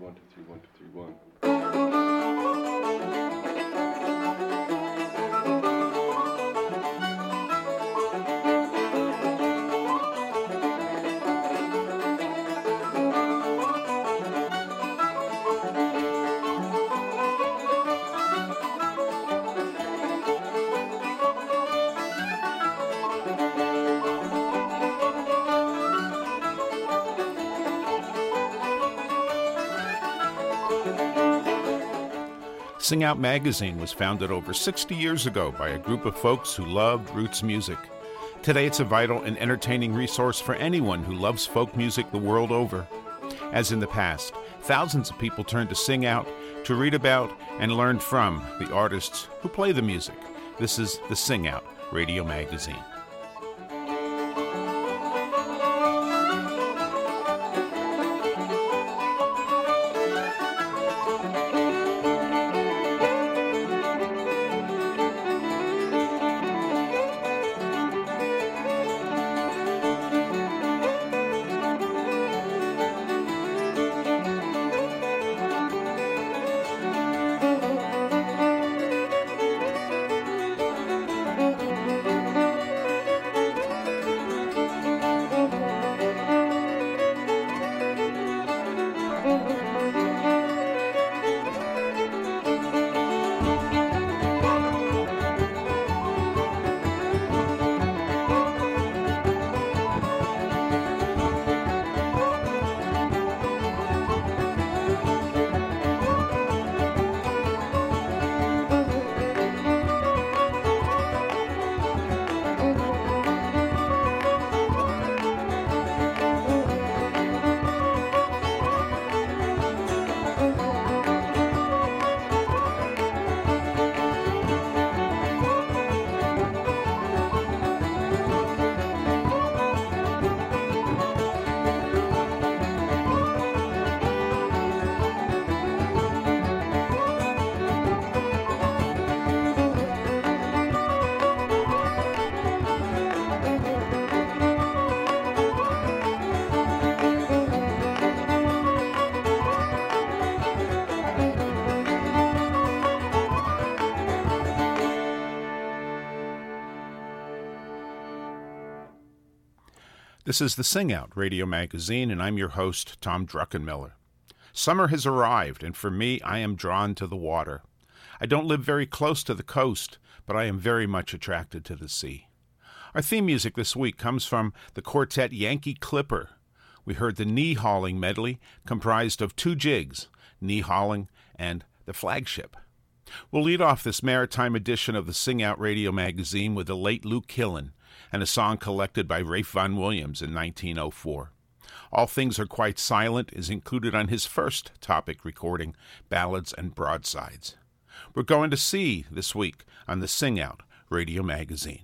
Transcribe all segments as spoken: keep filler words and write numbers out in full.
one, two, three, one, two, three, one. Sing Out Magazine was founded over sixty years ago by a group of folks who loved roots music. Today it's a vital and entertaining resource for anyone who loves folk music the world over. As in the past, thousands of people turn to Sing Out to read about and learn from the artists who play the music. This is the Sing Out Radio Magazine. This is the Sing Out Radio Magazine, and I'm your host, Tom Druckenmiller. Summer has arrived, and for me, I am drawn to the water. I don't live very close to the coast, but I am very much attracted to the sea. Our theme music this week comes from the quartet Yankee Clipper. We heard the Knee Hauling medley, comprised of two jigs, Knee Hauling and The Flagship. We'll lead off this maritime edition of the Sing Out Radio Magazine with the late Luke Killen, and a song collected by Ralph Vaughan Williams in nineteen oh four. All Things Are Quite Silent is included on his first Topic recording, Ballads and Broadsides. We're going to see this week on the Sing Out Radio Magazine.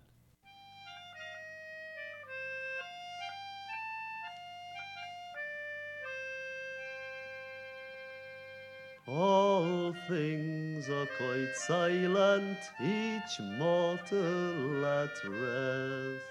All things are quite silent, each mortal at rest,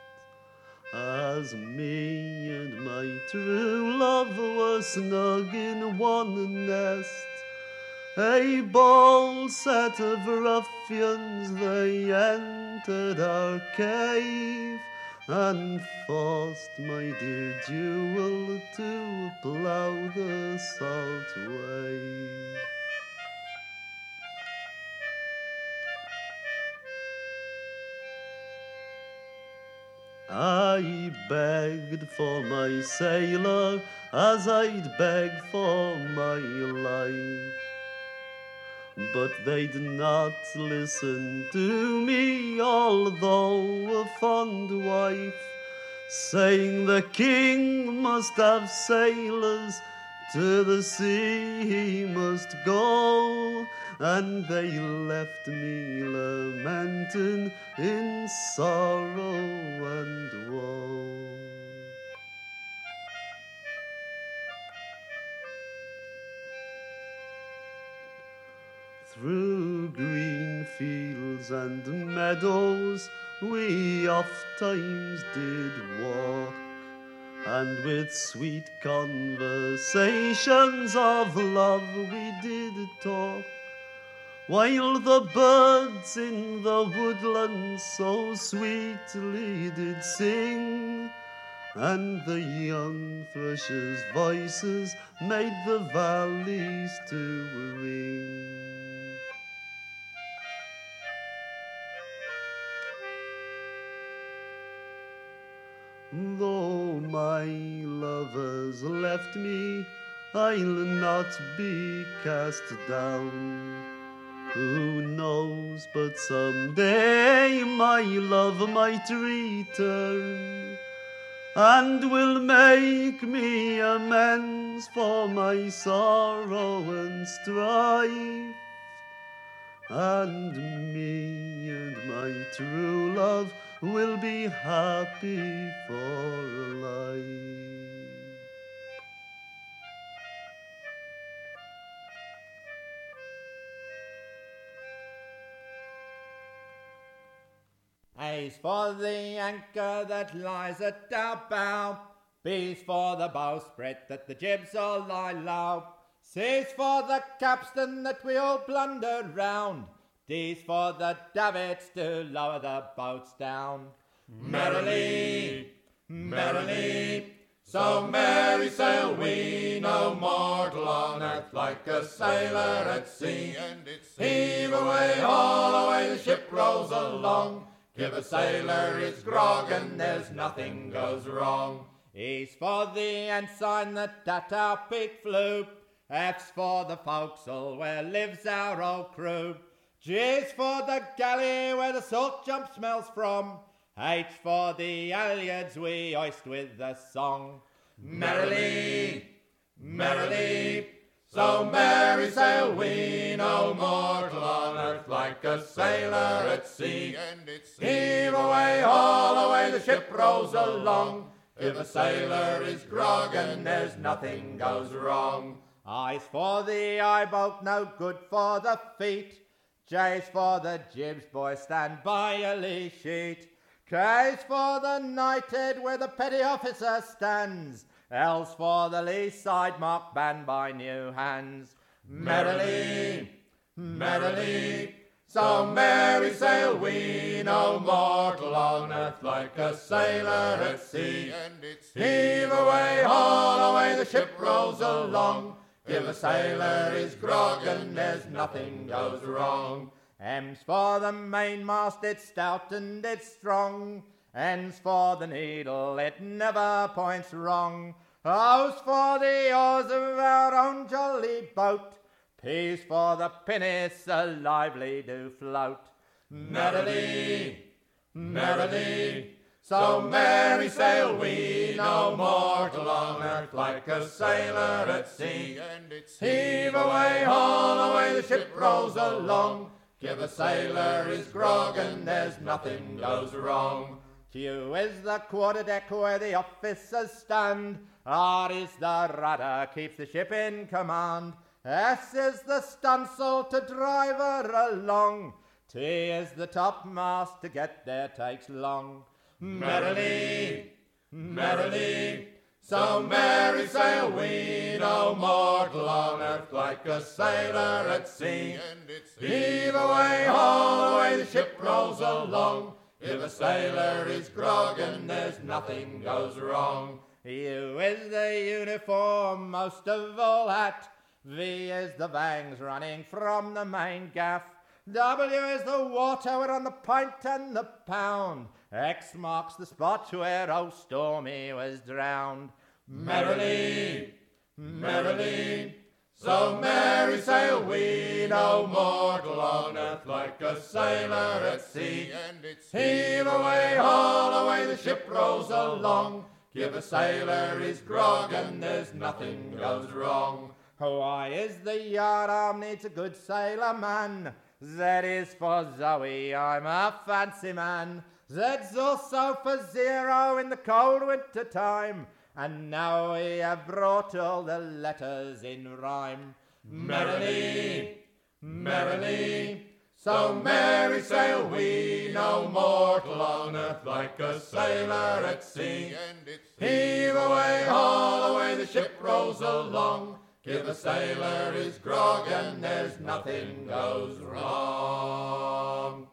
as me and my true love were snug in one nest. A bold set of ruffians, they entered our cave, and forced my dear jewel to plough the salt way. I begged for my sailor as I'd beg for my life, but they'd not listen to me, although a fond wife, saying the king must have sailors, to the sea he must go, and they left me lamenting in sorrow and woe. Through green fields and meadows we oft times did walk, and with sweet conversations of love we did talk, while the birds in the woodland so sweetly did sing, and the young thrushes' voices made the valleys to ring. Though my lovers left me, I'll not be cast down. Who knows but someday my love might return, and will make me amends for my sorrow and strife, and me and my true love will be happy for a life. A's for the anchor that lies at our bow, B's for the bowsprit that the jibs all lie low, C's for the capstan that we all blunder round, D's for the davits to lower the boats down. Merrily, merrily, so merry sail we, no mortal on earth like a sailor at sea. And it's heave away, haul away, the ship rolls along. Give a sailor his grog and there's nothing goes wrong. E's for the ensign that at our peak flew, F's for the forecastle where lives our old crew, G's for the galley where the salt jump smells from, H for the halyards we hoist with a song. Merrily, merrily, so merry sail we, no mortal on earth like a sailor at sea. And it's heave away, haul away, the ship rolls along. If a sailor is grog and there's nothing goes wrong. I's for the eye boat, no good for the feet. J's for the jibs, boy, stand by a lee sheet. K's for the knighthead where the petty officer stands. L's for the lee side marked band by new hands. Merrily, merrily, so merry sail we, no mortal on earth like a sailor at sea. And it's heave away, haul away, the ship rolls along. Give a sailor his grog and there's nothing goes wrong. M's for the mainmast, it's stout and it's strong. N's for the needle, it never points wrong. O's for the oars of our own jolly boat. P's for the pinnace, a lively do float. Merrily, merrily, so merry sail we, no mortal on earth like a sailor at sea. And it's heave away, haul away, the ship rolls along. Give a sailor his grog and there's nothing goes wrong. Q is the quarterdeck where the officers stand. R is the rudder, keeps the ship in command. S is the stunsail to drive her along. T is the topmast, to get there takes long. Merrily, merrily, so merry sail we, no mortal on earth like a sailor at sea. And it's heave away, haul away, the ship rolls along. If a sailor is grog and there's nothing goes wrong. U is the uniform, most of all hat. V is the bangs running from the main gaff. W is the water, we're on the pint and the pound. X marks the spot where old Stormy was drowned. Merrily, merrily, so merry sail we, no mortal on earth like a sailor at sea. And it's heave away, haul away, the ship rolls along. Give a sailor his grog and there's nothing goes wrong. Y is the yardarm, needs a good sailor man. Z is for Zoe, I'm a fancy man. Z's also for zero in the cold winter time. And now we have brought all the letters in rhyme. Merrily, merrily, So merry sail we, no mortal on earth like a sailor at sea. Heave away, haul away, the ship rolls along. Give a sailor his grog and there's nothing goes wrong.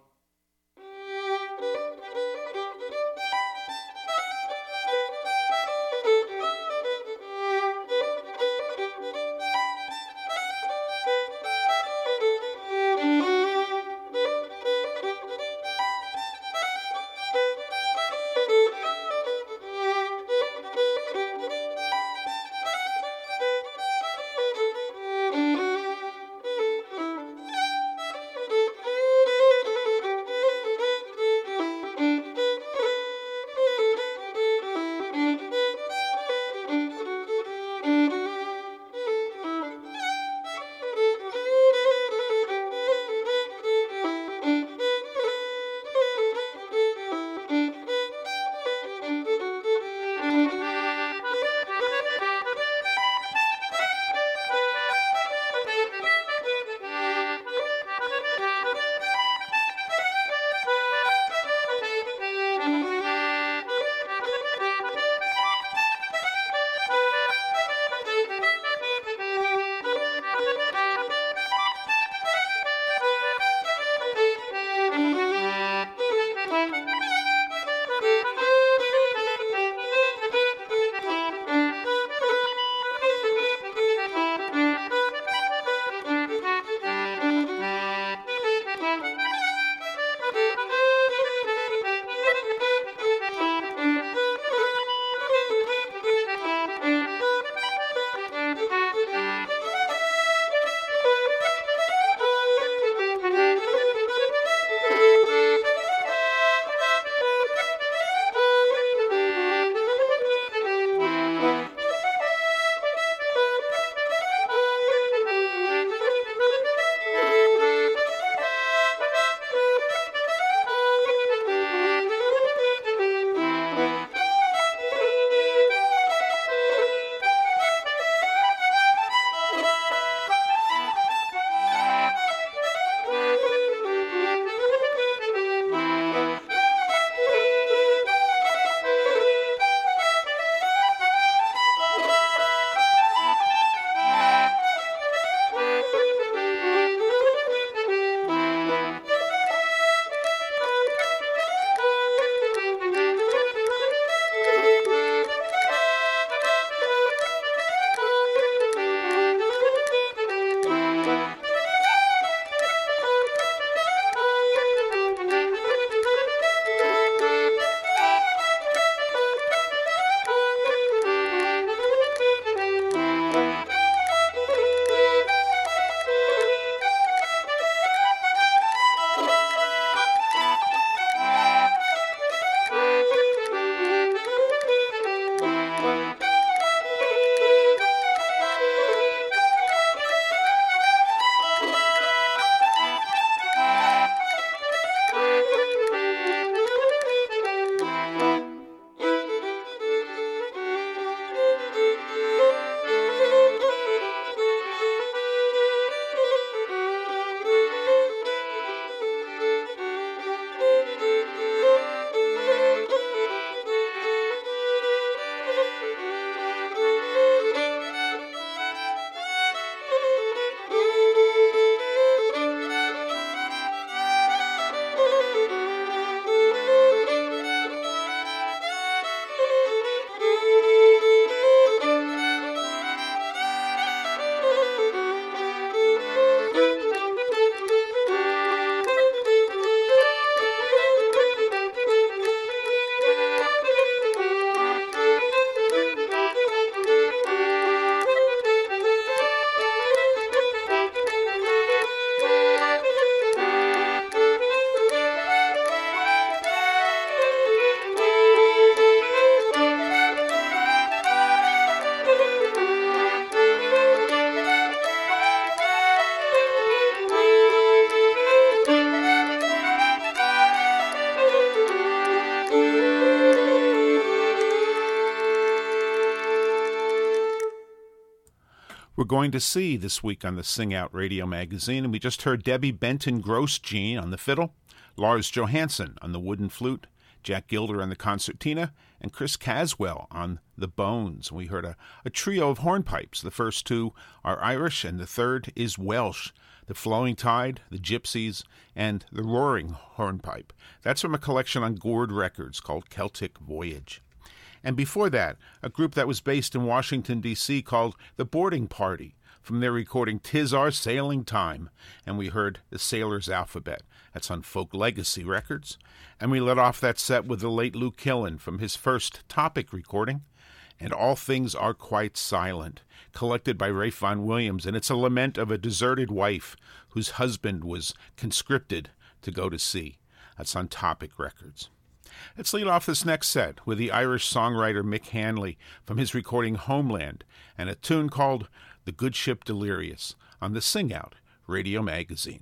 We're going to see this week on the Sing Out Radio Magazine, and we just heard Debbie Benton Grosjean on the fiddle, Lars Johansson on the wooden flute, Jack Gilder on the concertina, and Chris Caswell on the bones. We heard a, a trio of hornpipes. The first two are Irish, and the third is Welsh. The Flowing Tide, the Gypsies, and the Roaring Hornpipe. That's from a collection on Gord Records called Celtic Voyage. And before that, a group that was based in Washington, D C called The Boarding Party, from their recording "'Tis Our Sailing Time," and we heard The Sailor's Alphabet. That's on Folk Legacy Records. And we let off that set with the late Lou Killen from his first Topic recording, "And All Things Are Quite Silent," collected by Ralph Vaughan Williams, and it's a lament of a deserted wife whose husband was conscripted to go to sea. That's on Topic Records. Let's lead off this next set with the Irish songwriter Mick Hanley from his recording Homeland, and a tune called "The Good Ship Delirious" on the Sing Out Radio Magazine.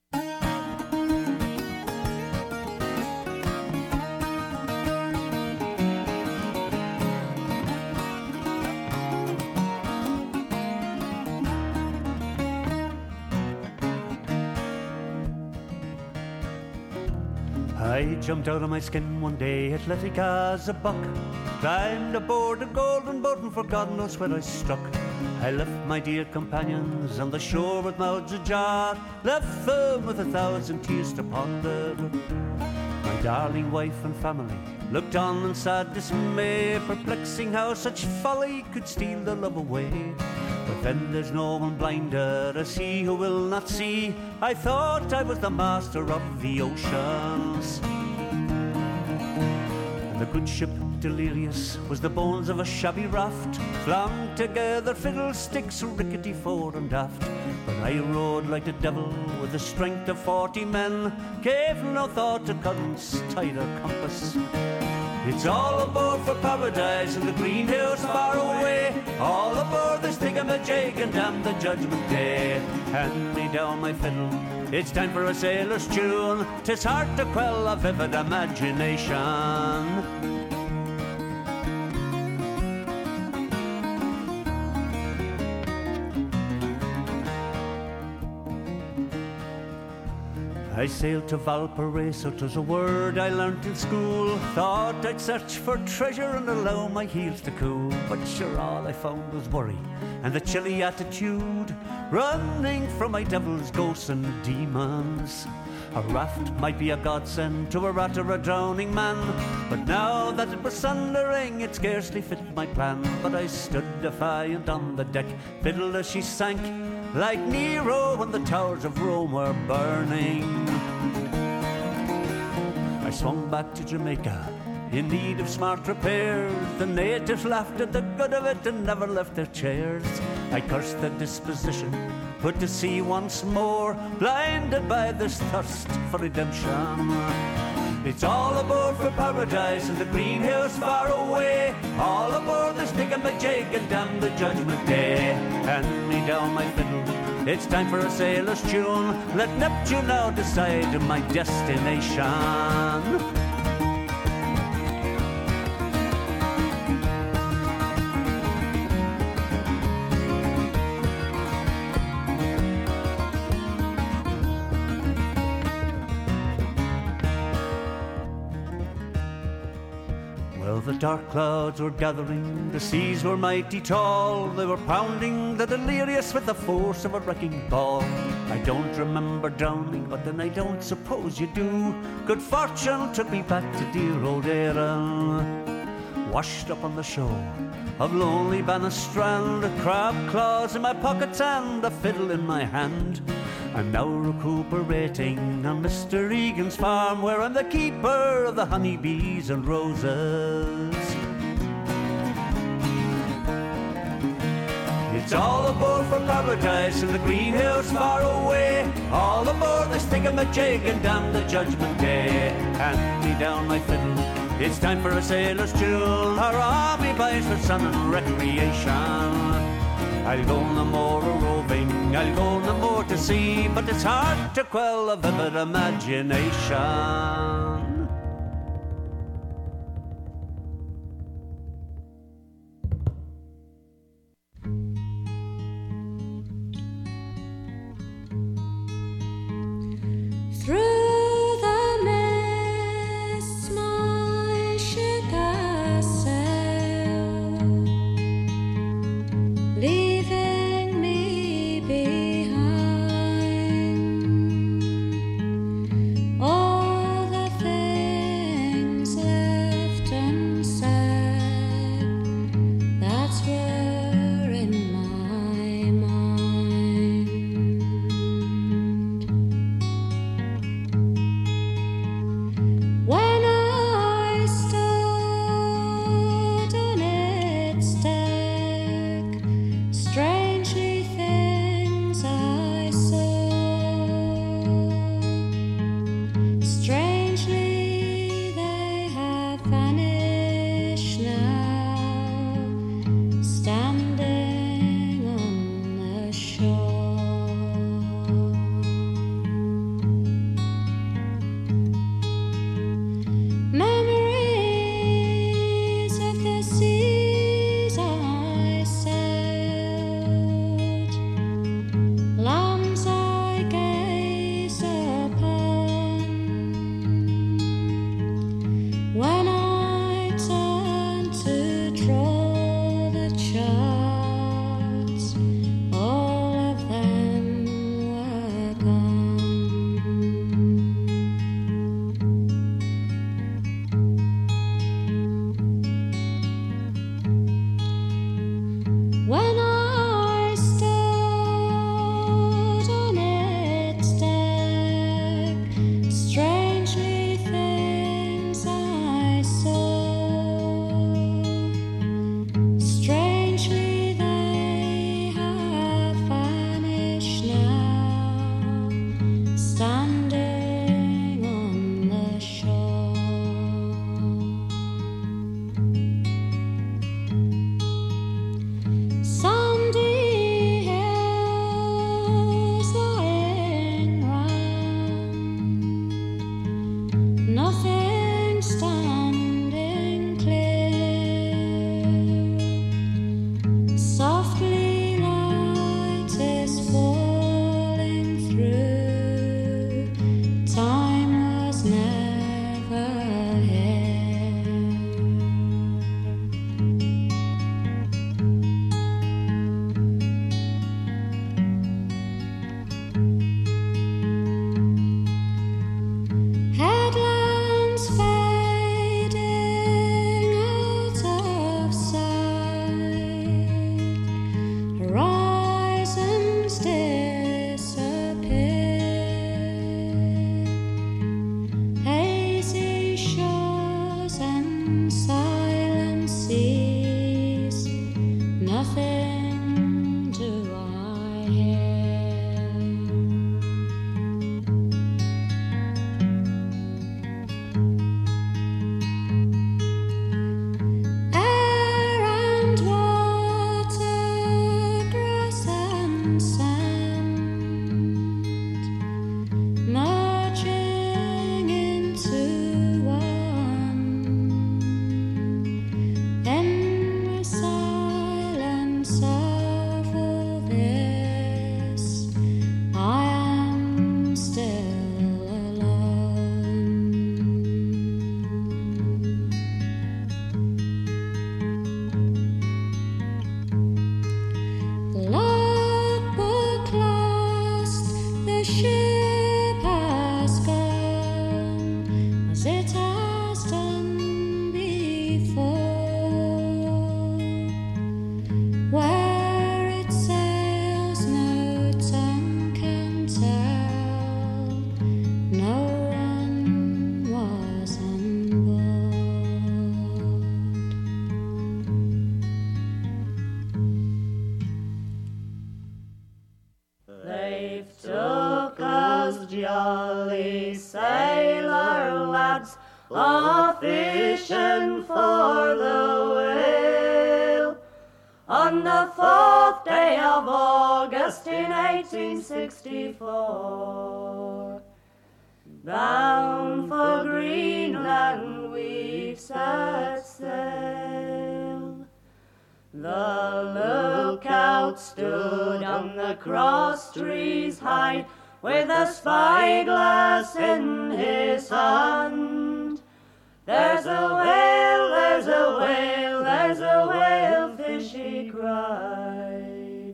I jumped out of my skin one day, athletic as a buck, climbed aboard a golden boat and for God knows where I struck. I left my dear companions on the shore with mouths ajar, left them with a thousand tears to ponder. My darling wife and family looked on in sad dismay, perplexing how such folly could steal their love away. But then there's no one blinder as he who will not see. I thought I was the master of the oceans. And the good ship Delirious was the bones of a shabby raft, flung together fiddlesticks, rickety fore and aft. But I rode like the devil with the strength of forty men, gave no thought to currents, tide or compass. It's all aboard for paradise and the green hills far away, all aboard this thingamajig and damn the judgment day. Hand me down my fiddle, it's time for a sailor's tune, 'tis hard to quell a vivid imagination. I sailed to Valparaiso, 'twas a word I learnt in school. Thought I'd search for treasure and allow my heels to cool. But sure all I found was worry and the chilly attitude, running from my devil's ghosts and demons. A raft might be a godsend to a rat or a drowning man, but now that it was sundering, it scarcely fit my plan. But I stood defiant on the deck, fiddled as she sank, like Nero when the towers of Rome were burning. I swung back to Jamaica, in need of smart repairs. The natives laughed at the good of it and never left their chairs. I cursed their disposition, put to sea once more, blinded by this thirst for redemption. It's all aboard for paradise and the green hills far away, all aboard this thingamajig and damn the judgment day. Hand me down my fiddle, it's time for a sailor's tune, let Neptune now decide my destination. The dark clouds were gathering, the seas were mighty tall, they were pounding the Delirious with the force of a wrecking ball. I don't remember drowning, but then I don't suppose you do. Good fortune took me back to dear old Erin, washed up on the shore of lonely Bannistrand, crab claws in my pockets and a fiddle in my hand. I'm now recuperating on Mister Egan's farm, where I'm the keeper of the honeybees and roses. It's all aboard for paradise and the green hills far away, all aboard this thingamajig and damn the judgment day. Hand me down my fiddle, it's time for a sailor's tune, our army buys for sun and recreation. I'll go no more a roving, I'll go no more to sea, but it's hard to quell a vivid imagination. nothing do I hear. Air and water, grass and sand, merging into one. In the silence of all this, I am still alone. The logbook lost, the ship has gone, as it has done before. Where it sails, no tongue can tell. No one was on board. They've took us jolly sailor lads a-fishing for the whale on the fourth day of August in eighteen sixty-four. Bound for Greenland we've set sail. The lookout stood on the cross trees high, with a spyglass in his hand. There's a whale, there's a whale, there's a whalefish, he cried,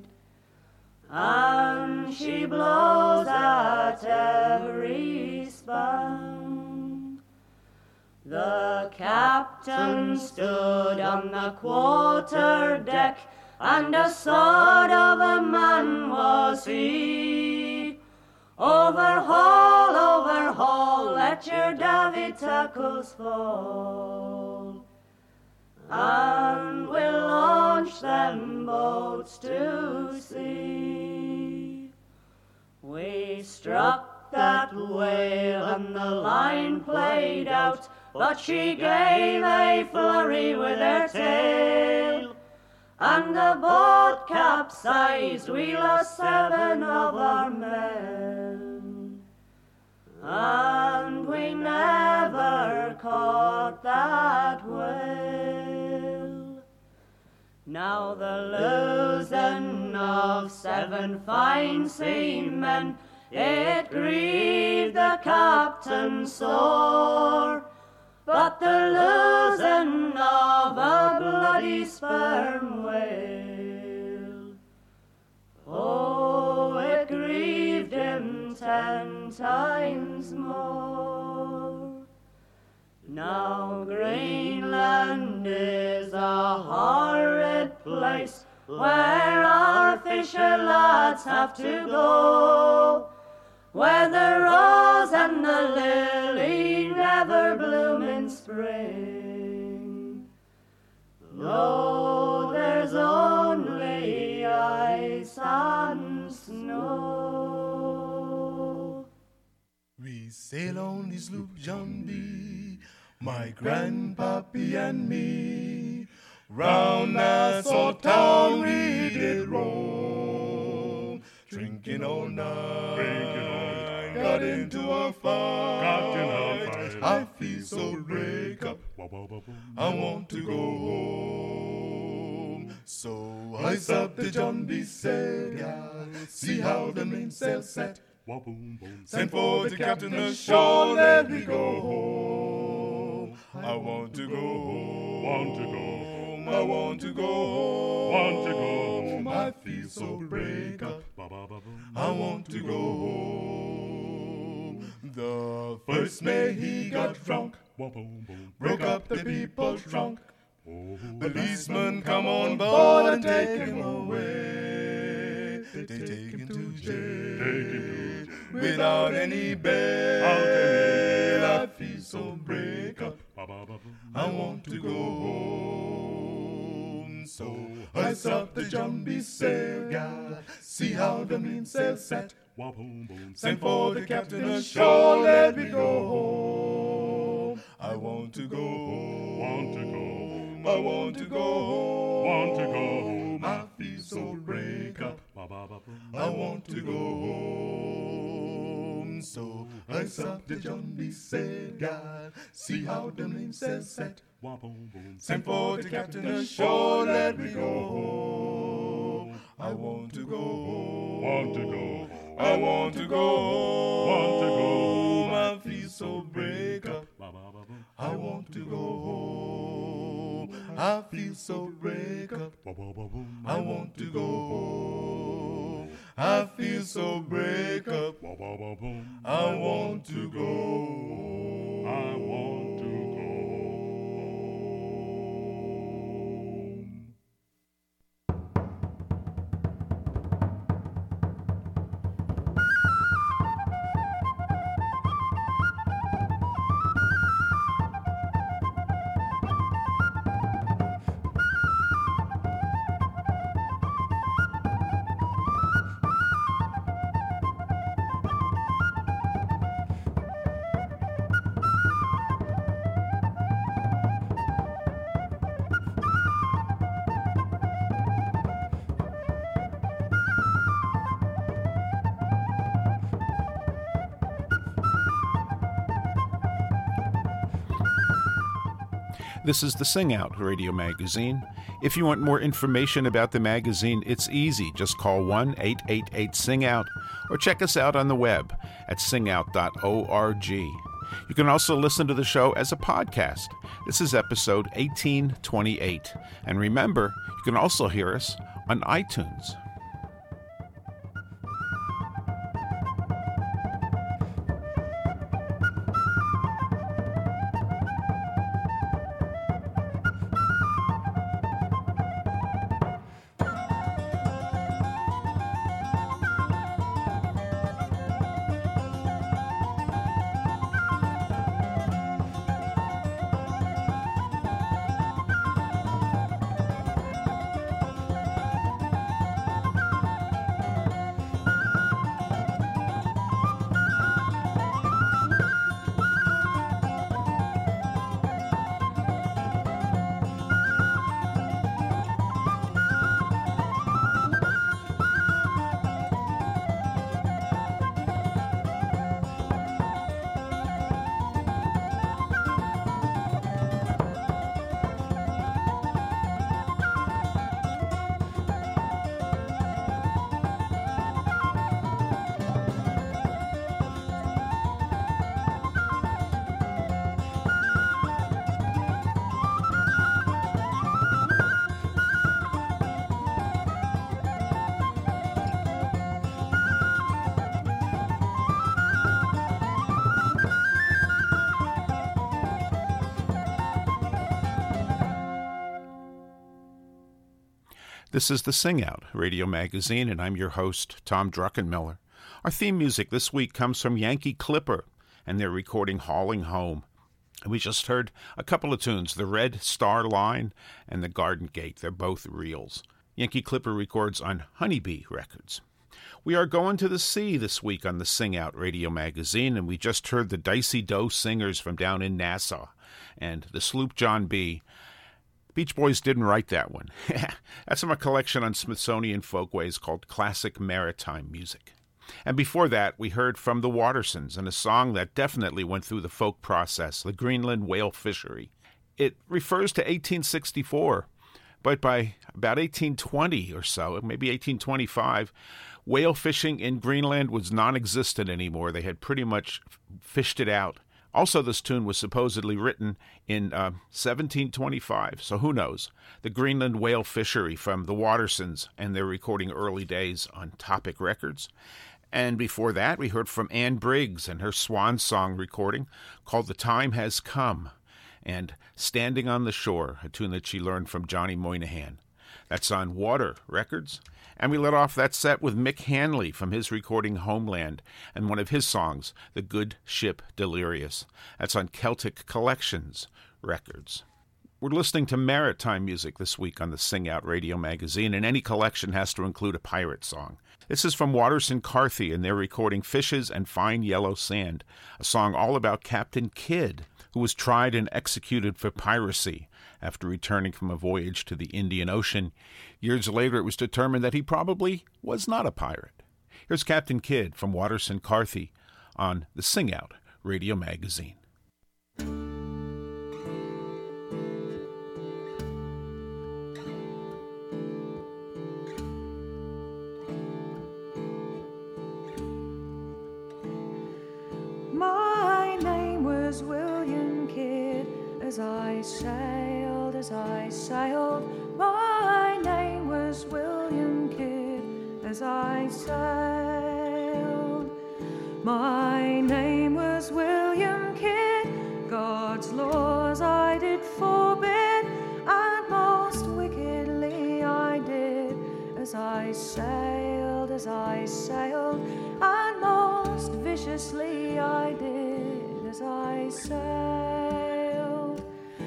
and she blows at every span. The captain stood on the quarter deck, and a sort of a man was he. Overhaul, overhaul, let your davy tackles fall, and we'll launch them boats to sea. We struck that whale and the line played out, but she gave a flurry with her tail, and the boat capsized. We lost seven of our men, and we never caught that whale. Now the losing of seven fine seamen, it grieved the captain sore, but the losing of a bloody sperm whale, oh, it grieved him ten times more. Now Greenland is a horrid place, where our fisher lads have to go, where the rose and the lily never bloom in spring. No, there's only ice and snow. We sail on the sloop John B, my grandpappy and me. Round Nassau town we did roam, drinking all night, drinking all night. Got into a fight, got in a fight. I feel so break up, I want to go home. So I up the John B said, yeah, see how the mainsail set. Send for the captain ashore, let me go home. I want to go home, want to go home. I want to go home, want to go home. I feel so break up, I want to go home. The first mate he got drunk, broke up the people's trunk. Policemen come on board and take him away. They take him to jail without any bail. I feel so break up, I want to go home. So ice up the John B. sail, gal. See how the mainsail set. Send for the captain ashore, let me go home. I want to go home. Want to go home. I want to go home. Want to go home. I feel so break up. I want to go home. So ice up the John B. sail, gal. See how the mainsail set. Send for the captain ashore, let me go home. I want to go home. Want to go home. I want to go home. Want to go home. I feel so break up. I want to go home. I feel so break up. I want to go home. I feel so break up. I want to go home. I want to go home. This is the Sing Out radio magazine. If you want more information about the magazine, it's easy. Just call one eight eight eight sing out or check us out on the web at sing out dot org. You can also listen to the show as a podcast. This is episode eighteen twenty-eight. And remember, you can also hear us on iTunes. This is the Sing Out radio magazine, and I'm your host, Tom Druckenmiller. Our theme music this week comes from Yankee Clipper, and they're recording Hauling Home. We just heard a couple of tunes, The Red Star Line and The Garden Gate. They're both reels. Yankee Clipper records on Honeybee Records. We are going to the sea this week on the Sing Out radio magazine, and we just heard the Dicey Doe Singers from down in Nassau and the Sloop John B. Beach Boys didn't write that one. That's from a collection on Smithsonian Folkways called Classic Maritime Music. And before that, we heard from the Watersons and a song that definitely went through the folk process, the Greenland Whale Fishery. It refers to eighteen sixty-four, but by about eighteen twenty or so, maybe eighteen twenty-five, whale fishing in Greenland was non-existent anymore. They had pretty much fished it out. Also, this tune was supposedly written in uh, seventeen twenty-five, so who knows? The Greenland Whale Fishery from the Watersons, and they're recording early days on Topic Records. And before that, we heard from Anne Briggs and her swan song recording called The Time Has Come, and Standing on the Shore, a tune that she learned from Johnny Moynihan. That's on Water Records. And we let off that set with Mick Hanley from his recording Homeland and one of his songs, The Good Ship Delirious. That's on Celtic Collections Records. We're listening to maritime music this week on the Sing Out Radio magazine, and any collection has to include a pirate song. This is from Watterson Carthy, and they're recording Fishes and Fine Yellow Sand, a song all about Captain Kidd, who was tried and executed for piracy after returning from a voyage to the Indian Ocean. Years later, it was determined that he probably was not a pirate. Here's Captain Kidd from Watterson Carthy on the Sing Out Radio magazine. My name was William Kidd, as I sailed, as I sailed. My name was William Kidd, as I sailed. My name was William Kidd, God's laws I did forbid, and most wickedly I did, as I sailed, as I sailed, and most viciously I did, as I sailed.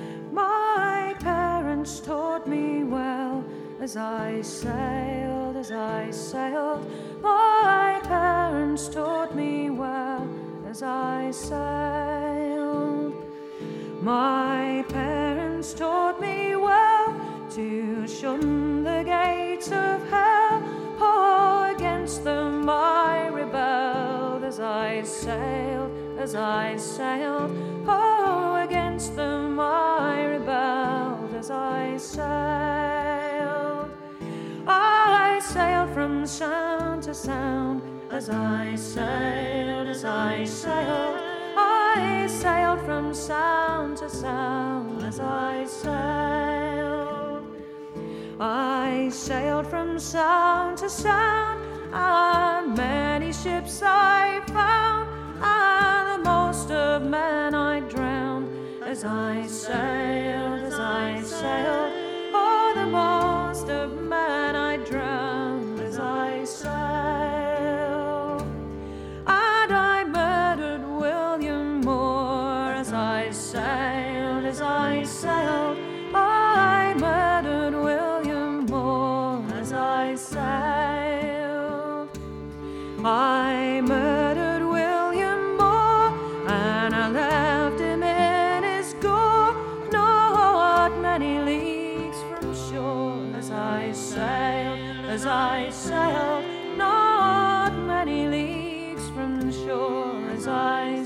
My parents taught me well, as I sailed, as I sailed. My parents taught me well, as I sailed. My parents taught me well to shun the gates of hell. Oh, against them I rebelled, as I sailed, as I sailed. Oh, against them I rebelled, as I sailed. I sailed from sound to sound, as I sailed, as I sailed. I sailed from sound to sound, as I sailed. I sailed from sound to sound, and many ships I found, and the most of men I drowned, as I sailed, as I sailed. Oh, the most of men I drowned, as I sailed. And I murdered William Moore, as I sailed, as I sailed. I murdered William Moore, as I sailed. I murdered William Moore, and I left him in his gore, not many leagues from shore, as I sailed, as I sailed. Not many leagues from shore, as I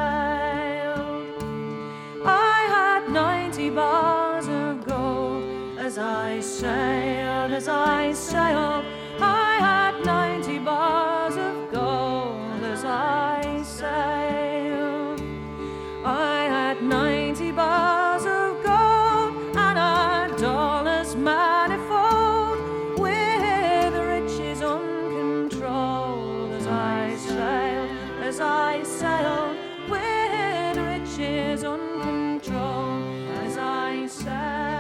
sailed. I had ninety bars of gold, as I sailed, as I sailed. I had ninety bars of gold, as I sailed. I had ninety bars of gold, and a dollars manifold, with riches uncontrolled, as I sailed, as I sailed, with riches uncontrolled, as I sailed.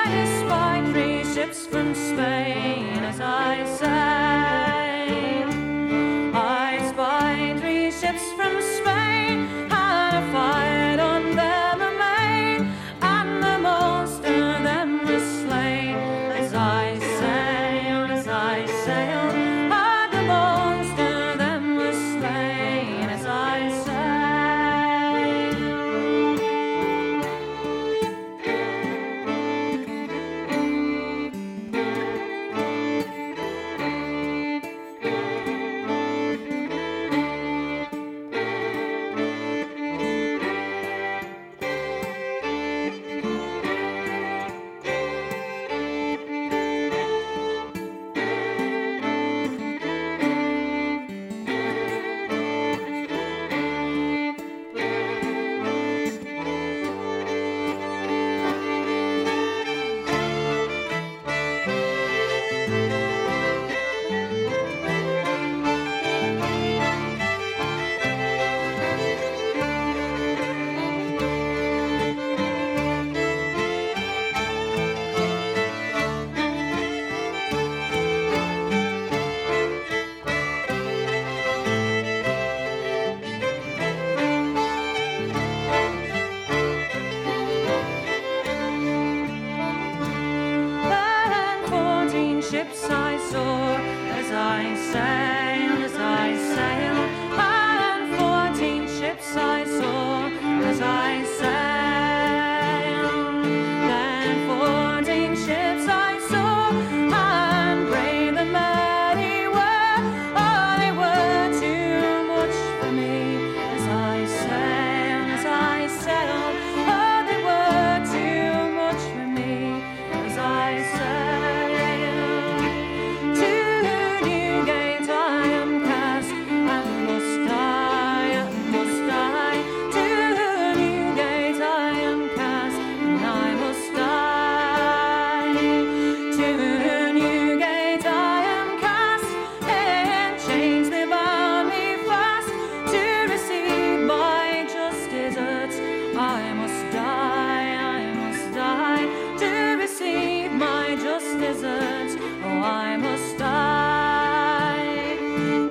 From Spain, as I sailed.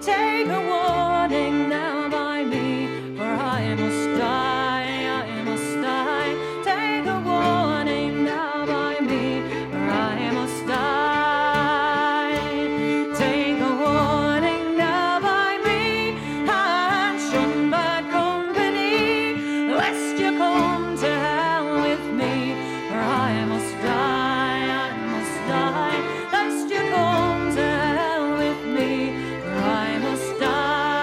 take a warning now by me, for I must die, I must die. Take a warning now by me, for I must die. Take a warning now by me, and shun bad company, lest you come to hell with me, for I must die, I must die. Lest you come to hell with me, for I must die.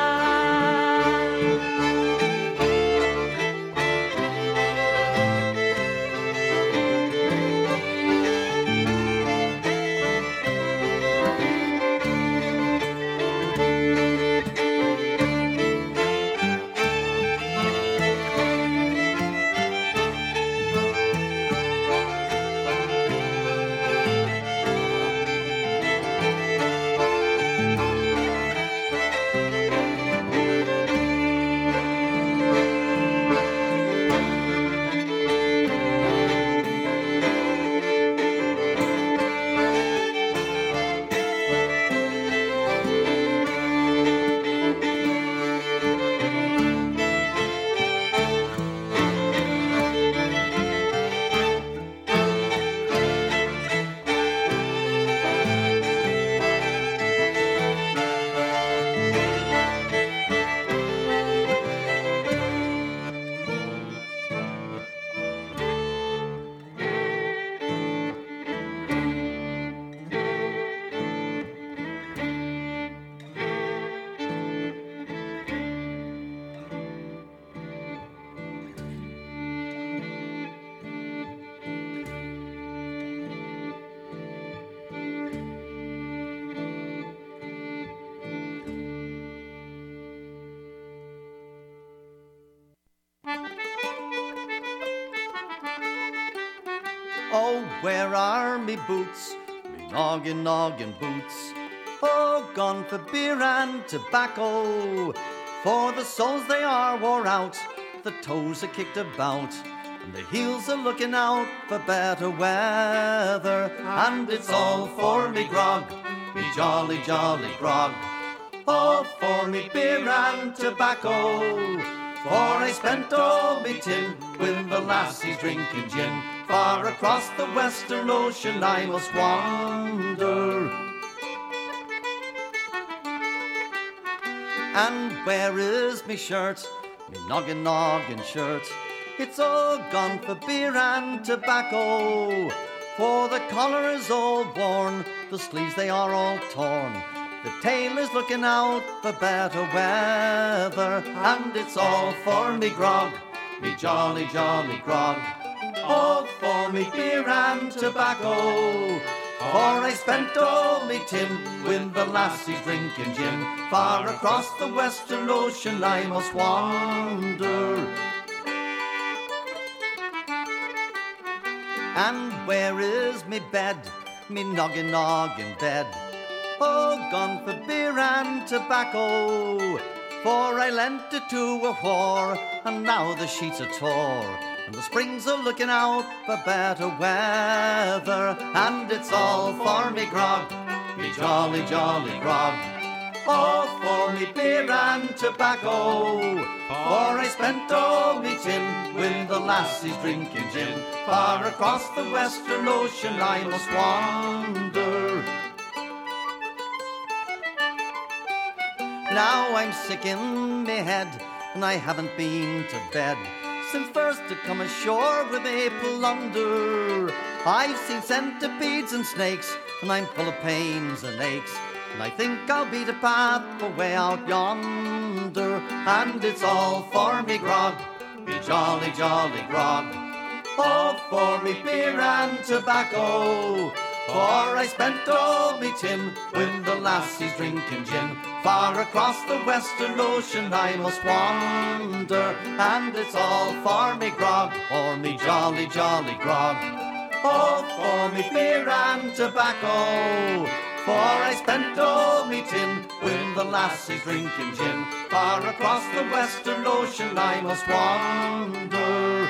Oh, where are me boots, me noggin, noggin boots? Oh, gone for beer and tobacco. For the soles they are wore out, the toes are kicked about, and the heels are looking out for better weather. And it's all for me grog, me jolly, jolly grog. All for me beer and tobacco. For I spent all me tin with the lassies drinking gin. Far across the western ocean I must wander. And where is me shirt, me noggin, noggin shirt? It's all gone for beer and tobacco. For the collar is all worn, the sleeves they are all torn. The tail is looking out for better weather. And it's all for me grog, me jolly, jolly grog. All for me beer and tobacco. For I spent all me tin with the lassies drinking gin. Far across the western ocean I must wander. And where is me bed, me noggin, noggin bed? Oh, gone for beer and tobacco. For I lent it to a whore, and now the sheets are tore. And the springs are looking out for better weather. And it's all for me grog, me jolly, jolly grog. All for me beer and tobacco. For I spent all me tin with the lassies drinking gin. Far across the western ocean I must wander. Now I'm sick in me head, and I haven't been to bed since first to come ashore with a plunder. I've seen centipedes and snakes, and I'm full of pains and aches, and I think I'll beat a path away out yonder. And it's all for me grog, me jolly, jolly grog. All for me beer and tobacco. For I spent all me tin with the lassies drinking gin. Far across the western ocean I must wander. And it's all for me grog, or me jolly, jolly grog. All for me beer and tobacco. For I spent all me tin with the lassies drinking gin. Far across the western ocean I must wander.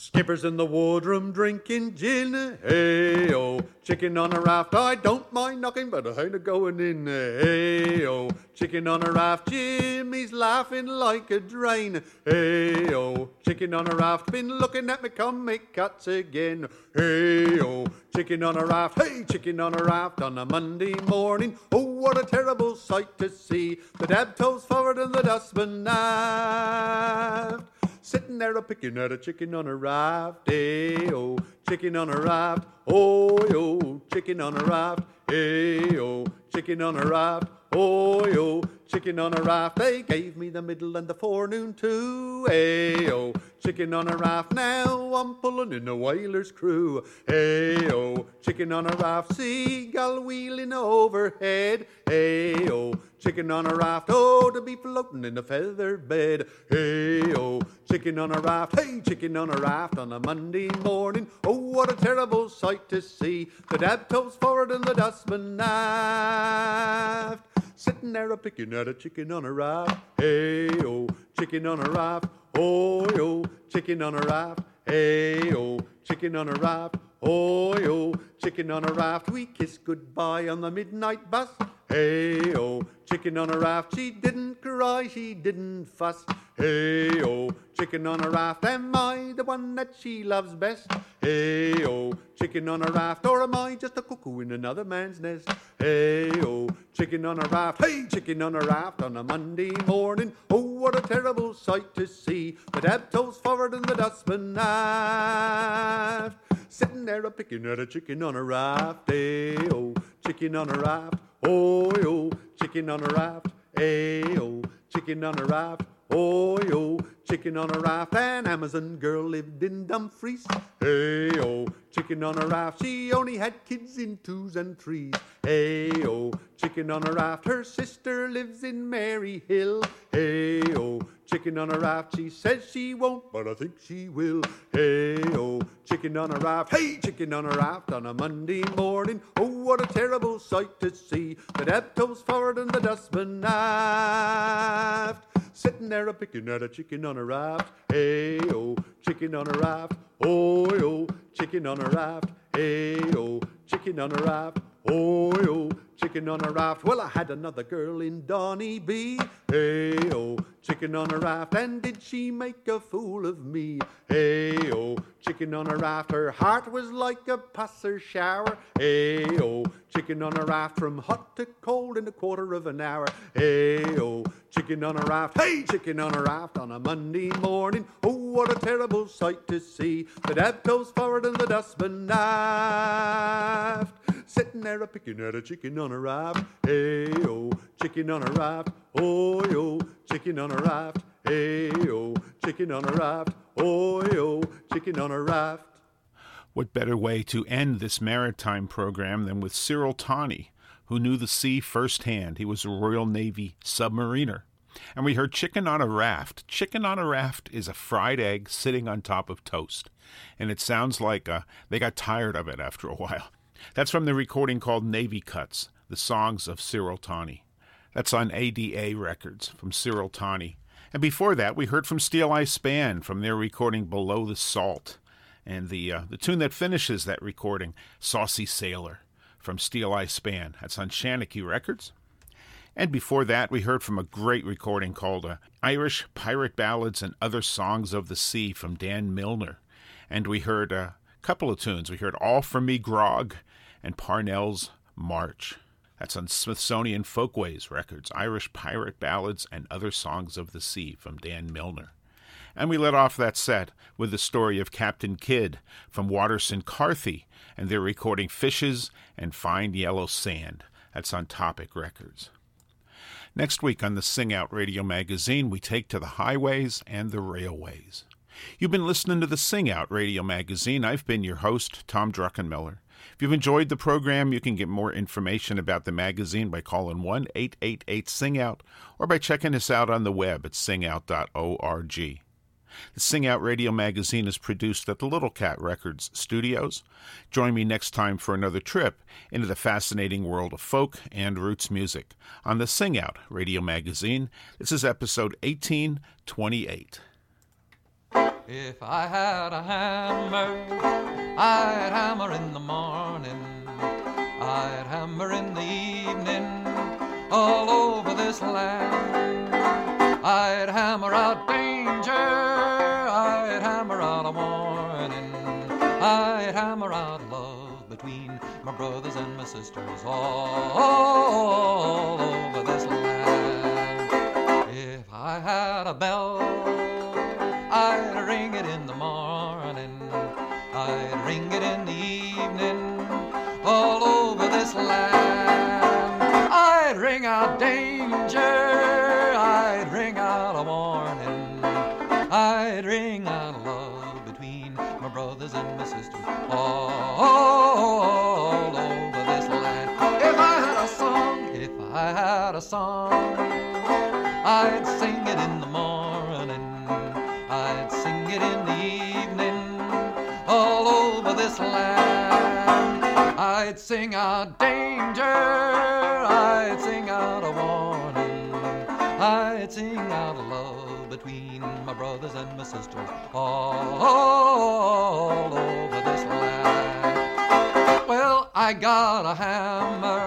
Skippers in the wardroom drinking gin, hey-oh. Chicken on a raft, I don't mind knocking, but I ain't going in, hey-oh. Chicken on a raft, Jimmy's laughing like a drain, hey-oh. Chicken on a raft, been looking at me comic cuts again, hey-oh. Chicken on a raft, hey, chicken on a raft on a Monday morning. Oh, what a terrible sight to see. The dab toes forward and the dustman aft. Sitting there a-picking at a chicken on a raft, hey-oh. Chicken on a raft, oh-yo. Chicken on a raft, hey-oh. Chicken on a raft, oh-yo. Chicken on a raft, they gave me the middle and the forenoon too, hey-oh. Chicken on a raft, now I'm pulling in a whaler's crew, hey-oh. Chicken on a raft, seagull wheeling overhead, hey-oh. Chicken on a raft, oh, to be floating in a feather bed, hey-oh. Chicken on a raft, hey, chicken on a raft on a Monday morning. Oh, what a terrible sight to see. The dab toes forward and the dustman aft. Sitting there a-picking at a chicken on a raft, hey-oh. Chicken on a raft, oh-yo. Chicken on a raft, hey-oh. Chicken on a raft, oh-yo. Chicken on a raft, we kissed goodbye on the midnight bus, hey-oh. Chicken on a raft, she didn't cry, she didn't fuss, hey-oh. Chicken on a raft, am I the one that she loves best, hey-oh. Chicken on a raft, or am I just a cuckoo in another man's nest, hey-oh. Chicken on a raft, hey, chicken on a raft on a Monday morning. Oh, what a terrible sight to see. The dab toes forward and the dustman aft. Sitting there a-picking at a chicken on a raft, hey-oh. Chicken on a raft, oh-yo. Chicken on a raft, hey-oh. Chicken on a raft, oh-yo. Chicken on a raft, an Amazon girl lived in Dumfries, hey-oh. Chicken on a raft, she only had kids in twos and threes, hey-oh. Chicken on a raft, her sister lives in Maryhill, hey-oh. Chicken on a raft, she says she won't, but I think she will, hey-oh. Chicken on a raft, hey, chicken on a raft on a Monday morning. Oh, what a terrible sight to see. The dab toes forward and the dustman aft. Sitting there a-picking at a chicken on a raft, hey-oh. Chicken on a raft, oh-yo. Chicken on a raft, hey-oh. Chicken on a raft, oh-yo. Chicken on a raft, well, I had another girl in Donny-Bee, hey-oh. Chicken on a raft, and did she make a fool of me, hey-oh. Chicken on a raft, her heart was like a passer shower, hey-oh. Chicken on a raft, from hot to cold in a quarter of an hour, hey-oh. Chicken on a raft, hey, chicken on a raft on a Monday morning. Oh, what a terrible sight to see. The dab toes forward and the dustman aft. Sitting there a-picking at a chicken on a raft, hey-oh. Chicken on a raft, oh-yo. Chicken on a raft, hey-oh. Chicken on a raft, oh-yo. Chicken on a raft. What better way to end this maritime program than with Cyril Tawney, who knew the sea firsthand. He was a Royal Navy submariner. And we heard Chicken on a Raft. Chicken on a Raft is a fried egg sitting on top of toast. And it sounds like uh, they got tired of it after a while. That's from the recording called Navy Cuts, the songs of Cyril Tawney. That's on A D A Records from Cyril Tawney. And before that, we heard from Steel Eye Span from their recording Below the Salt. And the uh, the tune that finishes that recording, Saucy Sailor, from Steel Eye Span. That's on Shanachie Records. And before that, we heard from a great recording called uh, Irish Pirate Ballads and Other Songs of the Sea from Dan Milner. And we heard a couple of tunes. We heard All For Me Grog and Parnell's March. That's on Smithsonian Folkways Records, Irish Pirate Ballads and Other Songs of the Sea from Dan Milner. And we let off that set with the story of Captain Kidd from Watterson Carthy and their recording Fishes and Fine Yellow Sand. That's on Topic Records. Next week on the Sing Out Radio Magazine, we take to the highways and the railways. You've been listening to the Sing Out Radio Magazine. I've been your host, Tom Druckenmiller. If you've enjoyed the program, you can get more information about the magazine by calling one eight eight eight sing out or by checking us out on the web at sing out dot org. The Sing Out Radio Magazine is produced at the Little Cat Records studios. Join me next time for another trip into the fascinating world of folk and roots music on the Sing Out Radio Magazine. This is episode eighteen twenty-eight. If I had a hammer, I'd hammer in the morning, I'd hammer in the evening, all over this land. I'd hammer out danger, I'd hammer out a warning, I'd hammer out love between my brothers and my sisters all over this land. If I had a bell, I'd ring it in the morning, I'd ring it in the evening, all over this land. I'd ring out danger, I'd ring out a warning, I'd ring out love between my brothers and my sisters all over this land. If I had a song, if I had a song, I'd sing it in the morning, I'd sing it in the evening, all over this land. I'd sing out danger, I'd sing out a warning, I'd sing out love between my brothers and my sisters all over this land. Well, I got a hammer,